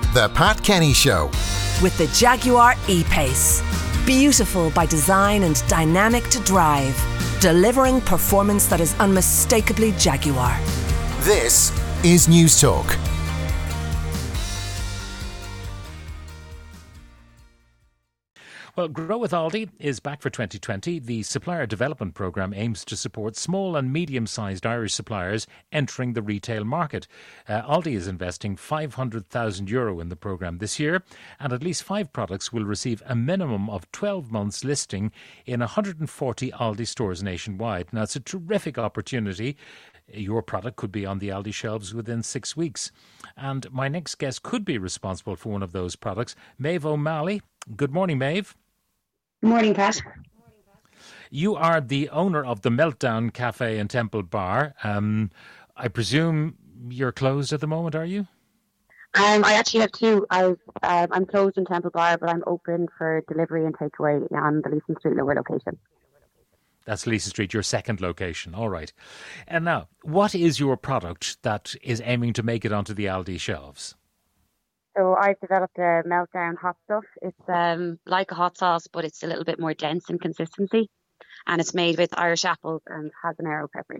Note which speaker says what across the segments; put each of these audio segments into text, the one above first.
Speaker 1: The Pat Kenny Show.
Speaker 2: With the Jaguar E-Pace. Beautiful by design and dynamic to drive. Delivering performance that is unmistakably Jaguar.
Speaker 1: This is News Talk.
Speaker 3: Well, Grow with Aldi is back for 2020. The Supplier Development Programme aims to support small and medium-sized Irish suppliers entering the retail market. Aldi is investing €500,000 in the programme this year, and at least 5 products will receive a minimum of 12 months listing in 140 Aldi stores nationwide. Now, it's a terrific opportunity. Your product could be on the Aldi shelves within 6 weeks. And my next guest could be responsible for one of those products, Maeve O'Malley. Good morning, Maeve.
Speaker 4: Good morning, Pat.
Speaker 3: You are the owner of the Meltdown Cafe and Temple Bar. I presume you're closed at the moment, are you?
Speaker 4: I actually have 2. I'm closed in Temple Bar, but I'm open for delivery and takeaway on the Leeson Street lower location.
Speaker 3: That's Leeson Street, your second location. All right. And now, what is your product that is aiming to make it onto the Aldi shelves?
Speaker 4: So I've developed a Meltdown hot stuff. It's like a hot sauce, but it's a little bit more dense in consistency. And it's made with Irish apples and habanero peppers.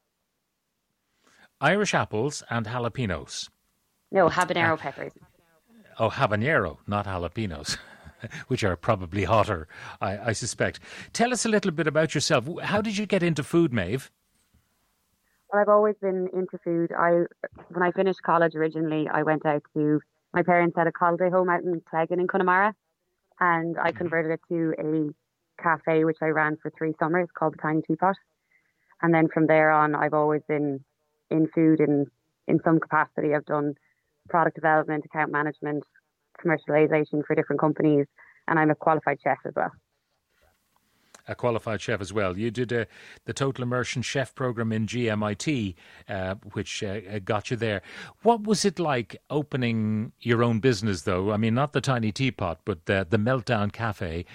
Speaker 3: Irish apples and jalapenos?
Speaker 4: No, habanero peppers.
Speaker 3: Oh, habanero, not jalapenos, which are probably hotter, I suspect. Tell us a little bit about yourself. How did you get into food, Maeve?
Speaker 4: Well, I've always been into food. When I finished college originally, I went out to... My parents had a holiday home out in Cleggan in Connemara, and I converted it to a cafe which I ran for 3 summers called the Tiny Teapot. And then from there on, I've always been in food in some capacity. I've done product development, account management, commercialization for different companies, and I'm a qualified chef as well.
Speaker 3: A qualified chef as well. You did the Total Immersion Chef program in GMIT, which got you there. What was it like opening your own business, though? I mean, not the Tiny Teapot, but the Meltdown Cafe.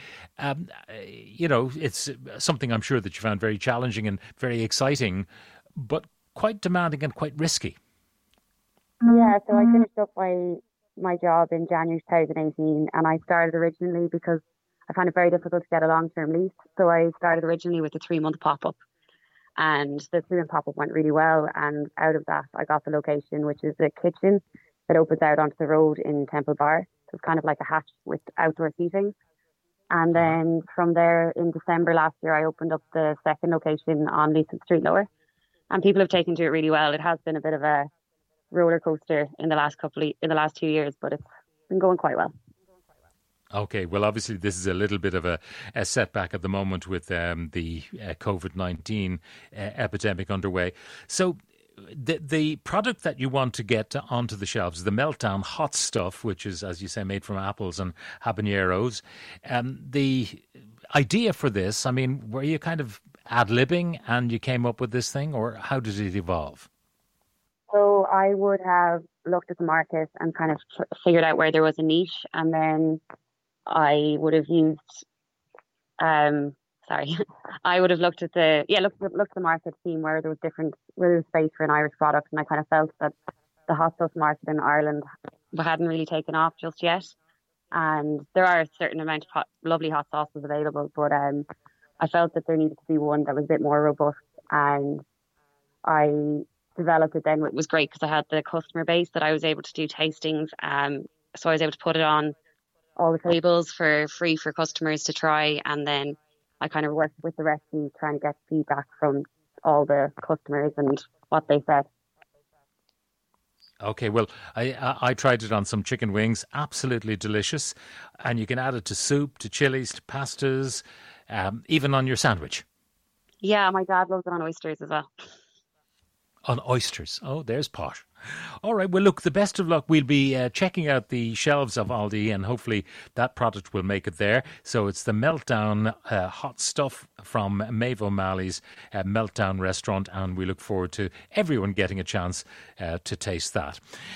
Speaker 3: It's something I'm sure that you found very challenging and very exciting, but quite demanding and quite risky.
Speaker 4: Yeah, so I finished up my job in January 2018, and I started originally because I found it very difficult to get a long-term lease. So I started originally with a 3-month pop-up, and the 3-month pop-up went really well. And out of that, I got the location, which is a kitchen that opens out onto the road in Temple Bar. So it's kind of like a hatch with outdoor seating. And then from there, in December last year, I opened up the second location on Leeson Street Lower, and people have taken to it really well. It has been a bit of a roller coaster in the last 2 years, but it's been going quite well.
Speaker 3: Okay, well, obviously this is a little bit of a setback at the moment with the COVID-19 epidemic underway. So the product that you want to get onto the shelves, the Meltdown hot stuff, which is, as you say, made from apples and habaneros. The idea for this, I mean, were you kind of ad-libbing and you came up with this thing, or how did it evolve?
Speaker 4: So I would have looked at the market and kind of figured out where there was a niche, and then I would have used, I would have looked at looked at the market, seen where there was space for an Irish product, and I kind of felt that the hot sauce market in Ireland hadn't really taken off just yet. And there are a certain amount of lovely hot sauces available, but I felt that there needed to be one that was a bit more robust, and I developed it then. It was great because I had the customer base that I was able to do tastings, so I was able to put it on all the tables for free for customers to try, and then I kind of worked with the recipe trying to get feedback from all the customers and what they said.
Speaker 3: Okay, well, I tried it on some chicken wings, absolutely delicious, and you can add it to soup, to chilies, to pastas, even on your sandwich.
Speaker 4: Yeah, my dad loves it on oysters as well.
Speaker 3: On oysters. Oh, there's posh. All right. Well, look, the best of luck. We'll be checking out the shelves of Aldi, and hopefully that product will make it there. So it's the Meltdown hot stuff from Maeve O'Malley's Meltdown restaurant, and we look forward to everyone getting a chance to taste that.